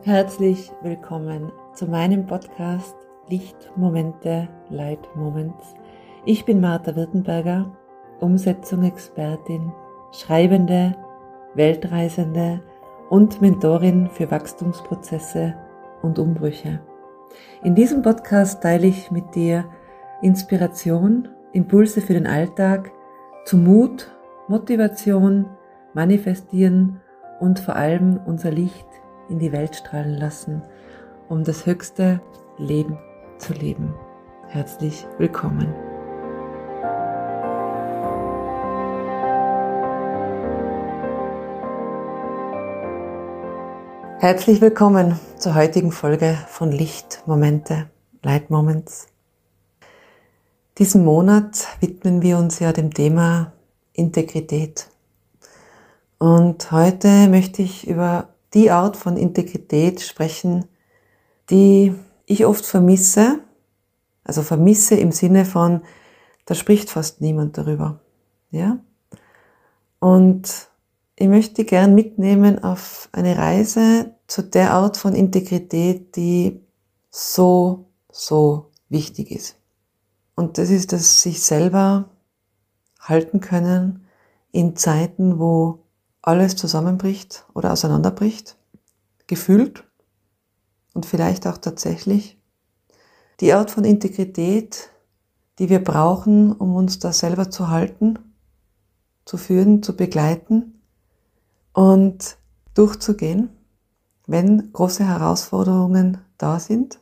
Herzlich willkommen zu meinem Podcast Lichtmomente, Light Moments. Ich bin Martha Wirtenberger, Umsetzung-Expertin, Schreibende, Weltreisende und Mentorin für Wachstumsprozesse und Umbrüche. In diesem Podcast teile ich mit dir Inspiration, Impulse für den Alltag, zu Mut, Motivation, Manifestieren und vor allem unser Licht in die Welt strahlen lassen, um das höchste Leben zu leben. Herzlich willkommen. Herzlich willkommen zur heutigen Folge von Lichtmomente, Light Moments. Diesen Monat widmen wir uns ja dem Thema Integrität. Und heute möchte ich über die Art von Integrität sprechen, die ich oft vermisse. Also vermisse im Sinne von, da spricht fast niemand darüber. Ja? Und ich möchte gern mitnehmen auf eine Reise zu der Art von Integrität, die so wichtig ist. Und das ist das sich selber halten können in Zeiten, wo alles zusammenbricht oder auseinanderbricht, gefühlt und vielleicht auch tatsächlich. Die Art von Integrität, die wir brauchen, um uns da selber zu halten, zu führen, zu begleiten und durchzugehen, wenn große Herausforderungen da sind.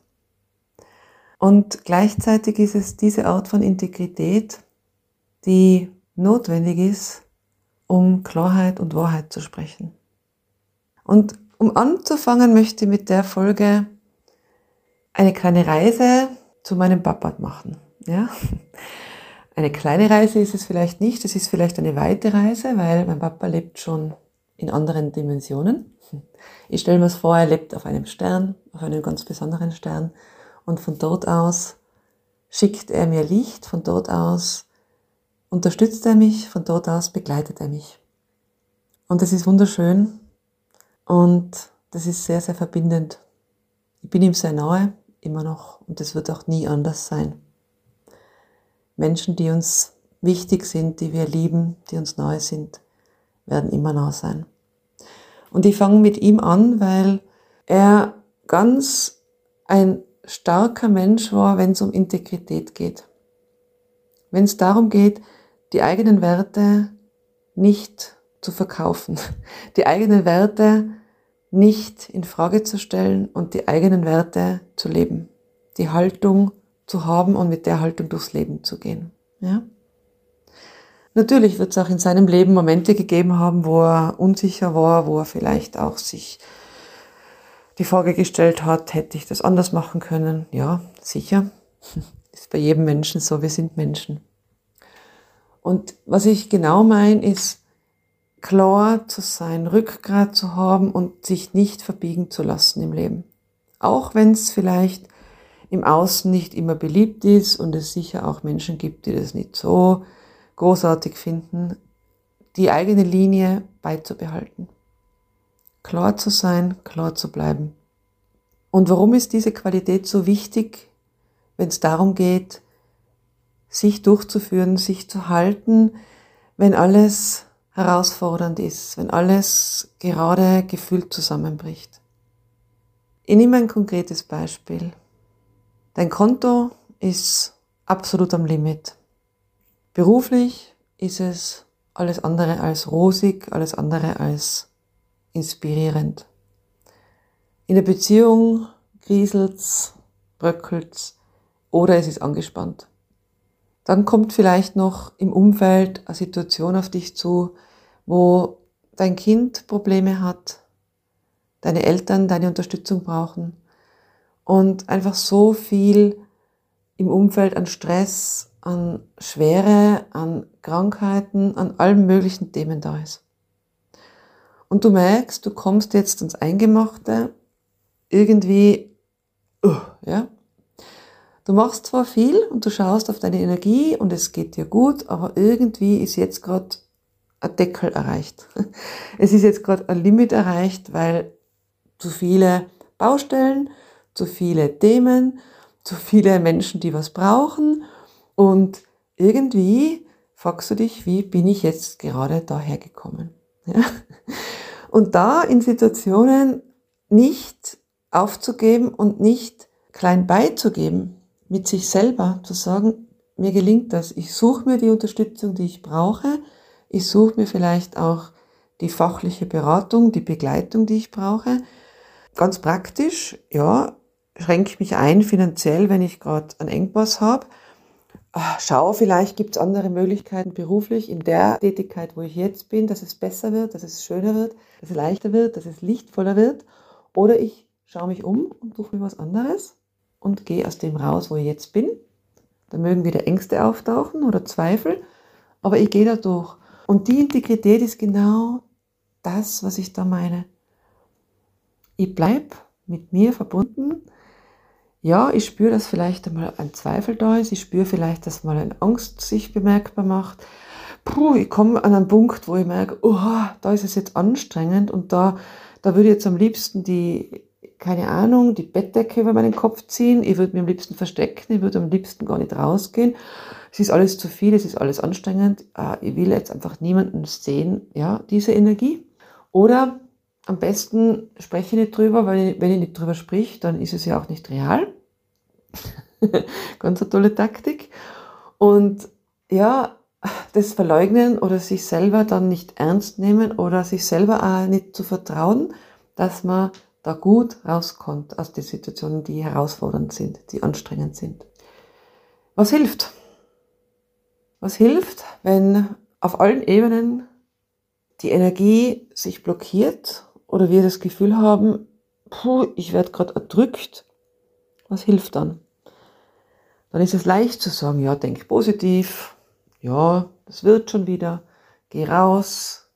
Und gleichzeitig ist es diese Art von Integrität, die notwendig ist, um Klarheit und Wahrheit zu sprechen. Und um anzufangen, möchte ich mit der Folge eine kleine Reise zu meinem Papa machen. Ja? Eine kleine Reise ist es vielleicht nicht, es ist vielleicht eine weite Reise, weil mein Papa lebt schon in anderen Dimensionen. Ich stelle mir es vor, er lebt auf einem Stern, auf einem ganz besonderen Stern, und von dort aus schickt er mir Licht, von dort aus unterstützt er mich, von dort aus begleitet er mich. Und das ist wunderschön und das ist sehr, sehr verbindend. Ich bin ihm sehr nahe, immer noch, und das wird auch nie anders sein. Menschen, die uns wichtig sind, die wir lieben, die uns nahe sind, werden immer nah sein. Und ich fange mit ihm an, weil er ganz ein starker Mensch war, wenn es um Integrität geht. Wenn es darum geht, die eigenen Werte nicht zu verkaufen, die eigenen Werte nicht in Frage zu stellen und die eigenen Werte zu leben, die Haltung zu haben und mit der Haltung durchs Leben zu gehen. Ja? Natürlich wird es auch in seinem Leben Momente gegeben haben, wo er unsicher war, wo er vielleicht auch sich die Frage gestellt hat, hätte ich das anders machen können? Ja, sicher. Ist bei jedem Menschen so, wir sind Menschen. Und was ich genau meine, ist klar zu sein, Rückgrat zu haben und sich nicht verbiegen zu lassen im Leben. Auch wenn es vielleicht im Außen nicht immer beliebt ist und es sicher auch Menschen gibt, die das nicht so großartig finden, die eigene Linie beizubehalten. Klar zu sein, klar zu bleiben. Und warum ist diese Qualität so wichtig, wenn es darum geht, sich durchzuführen, sich zu halten, wenn alles herausfordernd ist, wenn alles gerade gefühlt zusammenbricht. Ich nehme ein konkretes Beispiel. Dein Konto ist absolut am Limit. Beruflich ist es alles andere als rosig, alles andere als inspirierend. In der Beziehung kriselt's, bröckelt's oder es ist angespannt. Dann kommt vielleicht noch im Umfeld eine Situation auf dich zu, wo dein Kind Probleme hat, deine Eltern deine Unterstützung brauchen und einfach so viel im Umfeld an Stress, an Schwere, an Krankheiten, an allen möglichen Themen da ist. Und du merkst, du kommst jetzt ins Eingemachte, irgendwie, ja. Du machst zwar viel und du schaust auf deine Energie und es geht dir gut, aber irgendwie ist jetzt gerade ein Deckel erreicht. Es ist jetzt gerade ein Limit erreicht, weil zu viele Baustellen, zu viele Themen, zu viele Menschen, die was brauchen und irgendwie fragst du dich, wie bin ich jetzt gerade daher gekommen? Ja? Und da in Situationen nicht aufzugeben und nicht klein beizugeben, mit sich selber zu sagen, mir gelingt das, ich suche mir die Unterstützung, die ich brauche, ich suche mir vielleicht auch die fachliche Beratung, die Begleitung, die ich brauche. Ganz praktisch, ja, schränke ich mich ein finanziell, wenn ich gerade einen Engpass habe. Schau, vielleicht gibt es andere Möglichkeiten beruflich in der Tätigkeit, wo ich jetzt bin, dass es besser wird, dass es schöner wird, dass es leichter wird, dass es lichtvoller wird. Oder ich schaue mich um und suche mir was anderes und gehe aus dem raus, wo ich jetzt bin. Da mögen wieder Ängste auftauchen oder Zweifel, aber ich gehe da durch. Und die Integrität ist genau das, was ich da meine. Ich bleibe mit mir verbunden. Ja, ich spüre, dass vielleicht einmal ein Zweifel da ist. Ich spüre vielleicht, dass mal eine Angst sich bemerkbar macht. Ich komme an einen Punkt, wo ich merke, da ist es jetzt anstrengend und da würde ich jetzt am liebsten die Bettdecke über meinen Kopf ziehen. Ich würde mich am liebsten verstecken. Ich würde am liebsten gar nicht rausgehen. Es ist alles zu viel, es ist alles anstrengend. Ich will jetzt einfach niemanden sehen, ja, diese Energie. Oder am besten spreche ich nicht drüber, weil wenn ich nicht drüber spreche, dann ist es ja auch nicht real. Ganz eine tolle Taktik. Und ja, das Verleugnen oder sich selber dann nicht ernst nehmen oder sich selber auch nicht zu vertrauen, dass man da gut rauskommt aus den Situationen, die herausfordernd sind, die anstrengend sind. Was hilft? Was hilft, wenn auf allen Ebenen die Energie sich blockiert oder wir das Gefühl haben, ich werde gerade erdrückt? Was hilft dann? Dann ist es leicht zu sagen, ja, denk positiv, ja, das wird schon wieder, geh raus.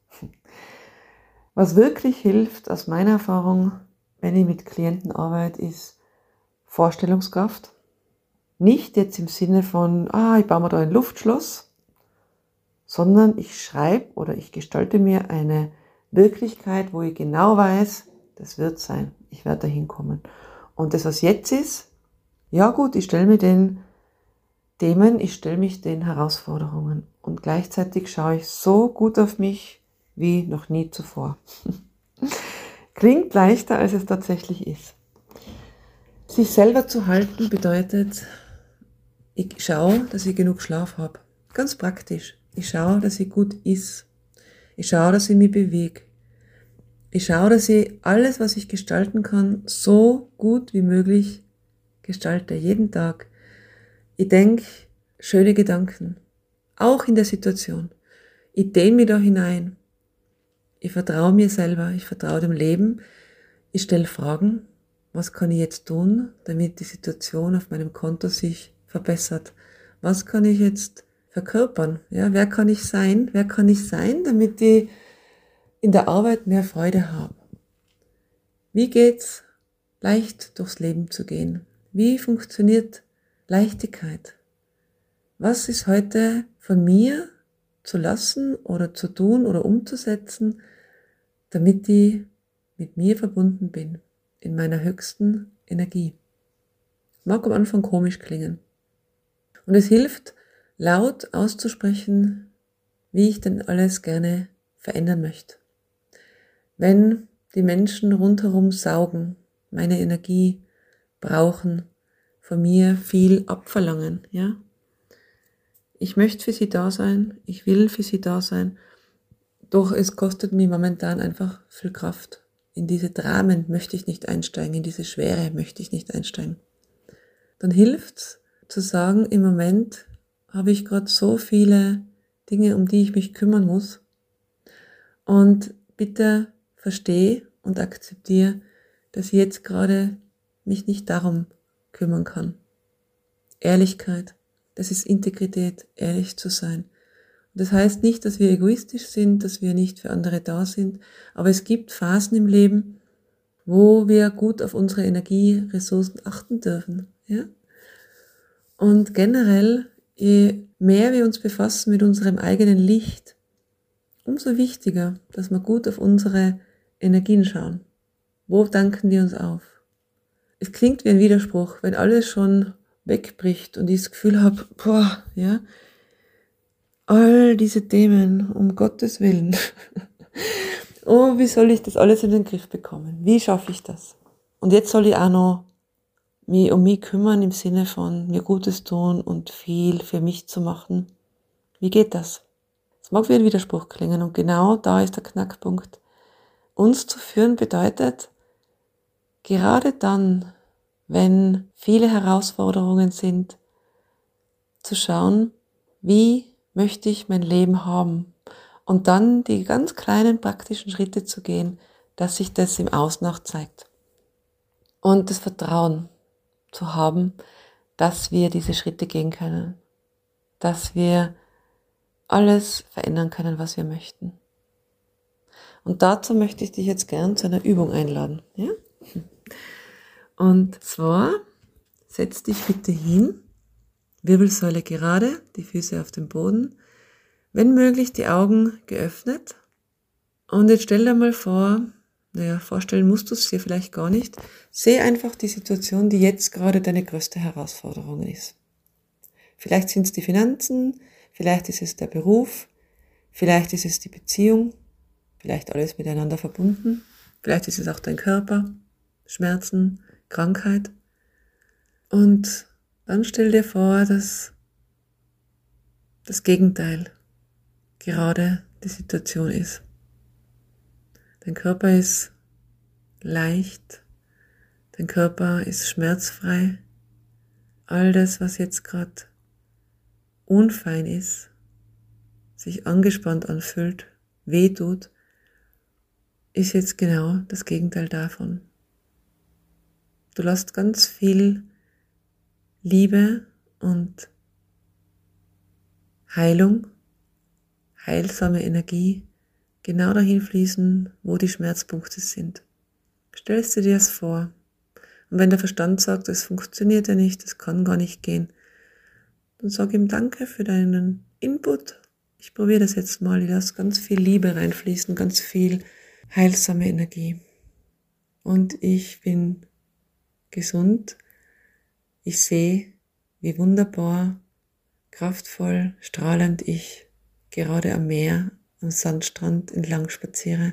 Was wirklich hilft, aus meiner Erfahrung, wenn ich mit Klienten arbeite, ist Vorstellungskraft. Nicht jetzt im Sinne von, ich baue mir da ein Luftschloss, sondern ich schreibe oder ich gestalte mir eine Wirklichkeit, wo ich genau weiß, das wird sein, ich werde dahin kommen. Und das, was jetzt ist, ja gut, ich stelle mir den Themen, ich stelle mich den Herausforderungen und gleichzeitig schaue ich so gut auf mich wie noch nie zuvor. Klingt leichter, als es tatsächlich ist. Sich selber zu halten bedeutet, ich schaue, dass ich genug Schlaf habe. Ganz praktisch. Ich schaue, dass ich gut esse. Ich schaue, dass ich mich bewege. Ich schaue, dass ich alles, was ich gestalten kann, so gut wie möglich gestalte, jeden Tag. Ich denke schöne Gedanken, auch in der Situation. Ich dehne mich da hinein. Ich vertraue mir selber, ich vertraue dem Leben. Ich stelle Fragen, was kann ich jetzt tun, damit die Situation auf meinem Konto sich verbessert? Was kann ich jetzt verkörpern? Ja, wer kann ich sein? Wer kann ich sein, damit ich in der Arbeit mehr Freude habe? Wie geht's, leicht durchs Leben zu gehen? Wie funktioniert Leichtigkeit? Was ist heute von mir zu lassen oder zu tun oder umzusetzen, damit ich mit mir verbunden bin, in meiner höchsten Energie? Mag am Anfang komisch klingen. Und es hilft, laut auszusprechen, wie ich denn alles gerne verändern möchte. Wenn die Menschen rundherum saugen, meine Energie brauchen, von mir viel abverlangen, ja. Ich möchte für sie da sein, ich will für sie da sein, doch es kostet mir momentan einfach viel Kraft. In diese Dramen möchte ich nicht einsteigen, in diese Schwere möchte ich nicht einsteigen. Dann hilft's zu sagen, im Moment habe ich gerade so viele Dinge, um die ich mich kümmern muss. Und bitte verstehe und akzeptiere, dass ich jetzt gerade mich nicht darum kümmern kann. Ehrlichkeit, das ist Integrität, ehrlich zu sein. Und das heißt nicht, dass wir egoistisch sind, dass wir nicht für andere da sind, aber es gibt Phasen im Leben, wo wir gut auf unsere Energieressourcen achten dürfen. Ja? Und generell, je mehr wir uns befassen mit unserem eigenen Licht, umso wichtiger, dass wir gut auf unsere Energien schauen. Wo tanken wir uns auf? es klingt wie ein Widerspruch, wenn alles schon wegbricht und ich das Gefühl habe, all diese Themen, um Gottes Willen. Oh, wie soll ich das alles in den Griff bekommen? Wie schaffe ich das? Und jetzt soll ich auch noch mich um mich kümmern im Sinne von mir Gutes tun und viel für mich zu machen. Wie geht das? Es mag wie ein Widerspruch klingen und genau da ist der Knackpunkt. Uns zu führen bedeutet, gerade dann, wenn viele Herausforderungen sind, zu schauen, wie möchte ich mein Leben haben und dann die ganz kleinen praktischen Schritte zu gehen, dass sich das im Außen auch zeigt. Und das Vertrauen zu haben, dass wir diese Schritte gehen können, dass wir alles verändern können, was wir möchten. Und dazu möchte ich dich jetzt gern zu einer Übung einladen. Ja? Und zwar, setz dich bitte hin, Wirbelsäule gerade, die Füße auf dem Boden, wenn möglich die Augen geöffnet. Und jetzt stell dir mal vor, vorstellen musst du es dir vielleicht gar nicht, seh einfach die Situation, die jetzt gerade deine größte Herausforderung ist. Vielleicht sind es die Finanzen, vielleicht ist es der Beruf, vielleicht ist es die Beziehung, vielleicht alles miteinander verbunden, vielleicht ist es auch dein Körper, Schmerzen, Krankheit. Und dann stell dir vor, dass das Gegenteil gerade die Situation ist. Dein Körper ist leicht, dein Körper ist schmerzfrei. All das, was jetzt gerade unfein ist, sich angespannt anfühlt, weh tut, ist jetzt genau das Gegenteil davon. Du lässt ganz viel Liebe und Heilung, heilsame Energie genau dahin fließen, wo die Schmerzpunkte sind. Stellst du dir das vor. Und wenn der Verstand sagt, das funktioniert ja nicht, das kann gar nicht gehen, dann sag ihm Danke für deinen Input. Ich probiere das jetzt mal, ich lasse ganz viel Liebe reinfließen, ganz viel heilsame Energie. Und ich bin gesund. Ich sehe, wie wunderbar, kraftvoll, strahlend ich gerade am Meer, am Sandstrand entlang spaziere.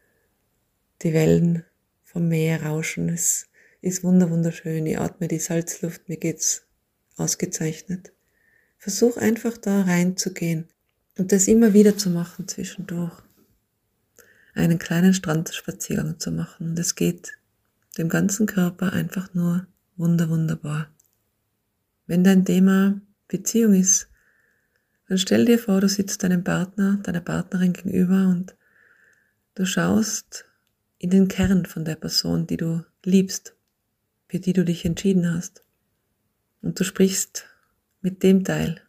Die Wellen vom Meer rauschen, es ist wunderschön, ich atme die Salzluft, mir geht's ausgezeichnet. Versuch einfach da reinzugehen und das immer wieder zu machen zwischendurch. Einen kleinen Strandspaziergang zu machen. Das geht dem ganzen Körper einfach nur wunderbar. Wenn dein Thema Beziehung ist, dann stell dir vor, du sitzt deinem Partner, deiner Partnerin gegenüber und du schaust in den Kern von der Person, die du liebst, für die du dich entschieden hast. Und du sprichst mit dem Teil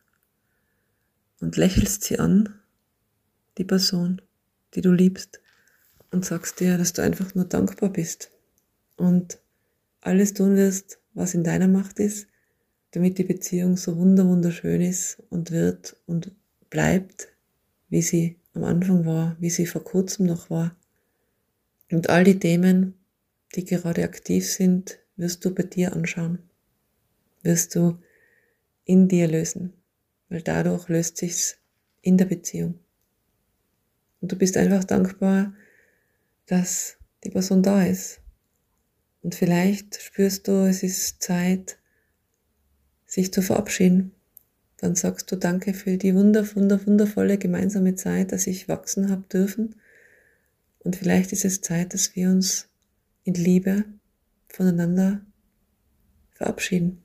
und lächelst sie an, die Person, die du liebst, und sagst dir, dass du einfach nur dankbar bist und alles tun wirst, was in deiner Macht ist, damit die Beziehung so wunderschön ist und wird und bleibt, wie sie am Anfang war, wie sie vor kurzem noch war. Und all die Themen, die gerade aktiv sind, wirst du bei dir anschauen, wirst du in dir lösen, weil dadurch löst sich's in der Beziehung. Und du bist einfach dankbar, dass die Person da ist. Und vielleicht spürst du, es ist Zeit, sich zu verabschieden. Dann sagst du Danke für die wundervolle gemeinsame Zeit, dass ich wachsen habe dürfen. Und vielleicht ist es Zeit, dass wir uns in Liebe voneinander verabschieden.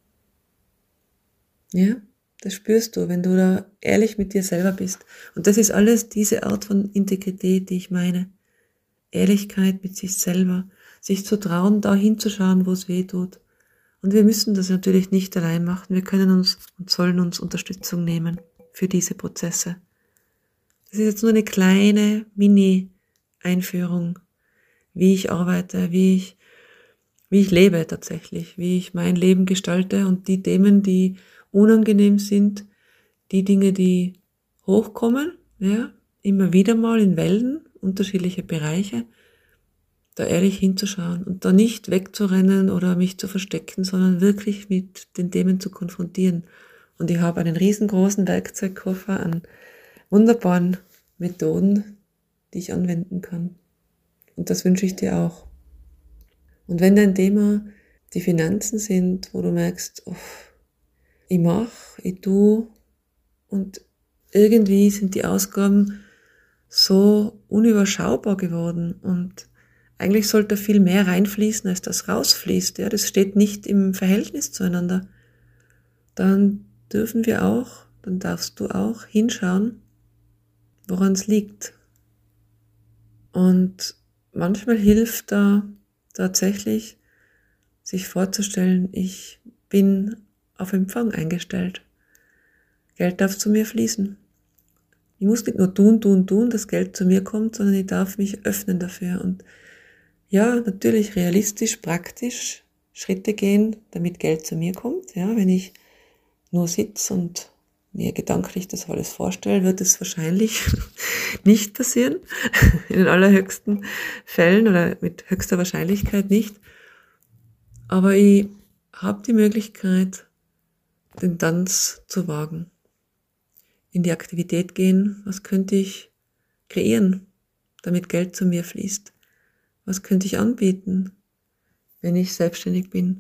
Ja, das spürst du, wenn du da ehrlich mit dir selber bist. Und das ist alles diese Art von Integrität, die ich meine. Ehrlichkeit mit sich selber, sich zu trauen, da hinzuschauen, wo es weh tut. Und wir müssen das natürlich nicht allein machen. Wir können uns und sollen uns Unterstützung nehmen für diese Prozesse. Das ist jetzt nur eine kleine Mini-Einführung, wie ich arbeite, wie ich lebe tatsächlich, wie ich mein Leben gestalte und die Themen, die unangenehm sind, die Dinge, die hochkommen, ja, immer wieder mal in Wellen, unterschiedliche Bereiche, da ehrlich hinzuschauen und da nicht wegzurennen oder mich zu verstecken, sondern wirklich mit den Themen zu konfrontieren. Und ich habe einen riesengroßen Werkzeugkoffer an wunderbaren Methoden, die ich anwenden kann. Und das wünsche ich dir auch. Und wenn dein Thema die Finanzen sind, wo du merkst, oh, ich mache, ich tue und irgendwie sind die Ausgaben so unüberschaubar geworden und eigentlich sollte viel mehr reinfließen, als das rausfließt. Ja, das steht nicht im Verhältnis zueinander. Dann dann darfst du auch hinschauen, woran es liegt. Und manchmal hilft da tatsächlich, sich vorzustellen, ich bin auf Empfang eingestellt. Geld darf zu mir fließen. Ich muss nicht nur tun, dass Geld zu mir kommt, sondern ich darf mich öffnen dafür. Und ja, natürlich realistisch, praktisch Schritte gehen, damit Geld zu mir kommt. Ja, wenn ich nur sitze und mir gedanklich das alles vorstelle, wird es wahrscheinlich nicht passieren. In den allerhöchsten Fällen oder mit höchster Wahrscheinlichkeit nicht. Aber ich habe die Möglichkeit, den Tanz zu wagen. In die Aktivität gehen, was könnte ich kreieren, damit Geld zu mir fließt? Was könnte ich anbieten, wenn ich selbstständig bin?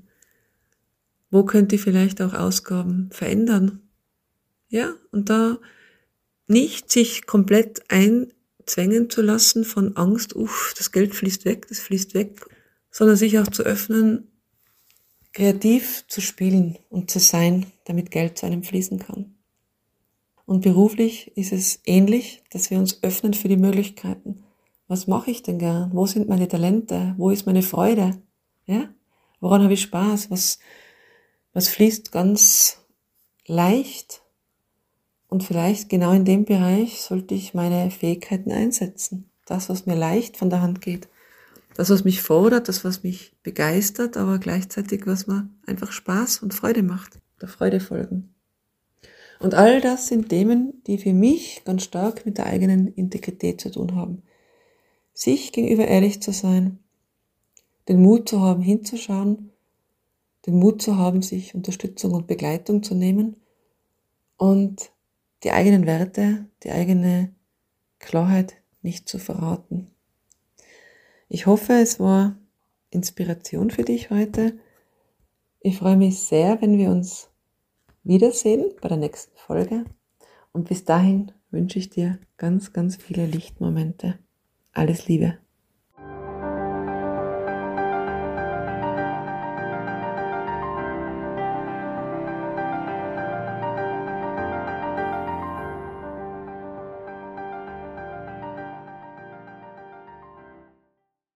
Wo könnte ich vielleicht auch Ausgaben verändern? Ja, und da nicht sich komplett einzwängen zu lassen von Angst, das Geld fließt weg, sondern sich auch zu öffnen, kreativ zu spielen und zu sein, damit Geld zu einem fließen kann. Und beruflich ist es ähnlich, dass wir uns öffnen für die Möglichkeiten. Was mache ich denn gern? Wo sind meine Talente? Wo ist meine Freude? Ja? Woran habe ich Spaß? Was fließt ganz leicht? Und vielleicht genau in dem Bereich sollte ich meine Fähigkeiten einsetzen. Das, was mir leicht von der Hand geht. Das, was mich fordert, das, was mich begeistert, aber gleichzeitig, was mir einfach Spaß und Freude macht. Der Freude folgen. Und all das sind Themen, die für mich ganz stark mit der eigenen Integrität zu tun haben. Sich gegenüber ehrlich zu sein, den Mut zu haben, hinzuschauen, den Mut zu haben, sich Unterstützung und Begleitung zu nehmen und die eigenen Werte, die eigene Klarheit nicht zu verraten. Ich hoffe, es war Inspiration für dich heute. Ich freue mich sehr, wenn wir uns wiedersehen bei der nächsten Folge. Und bis dahin wünsche ich dir ganz, ganz viele Lichtmomente. Alles Liebe.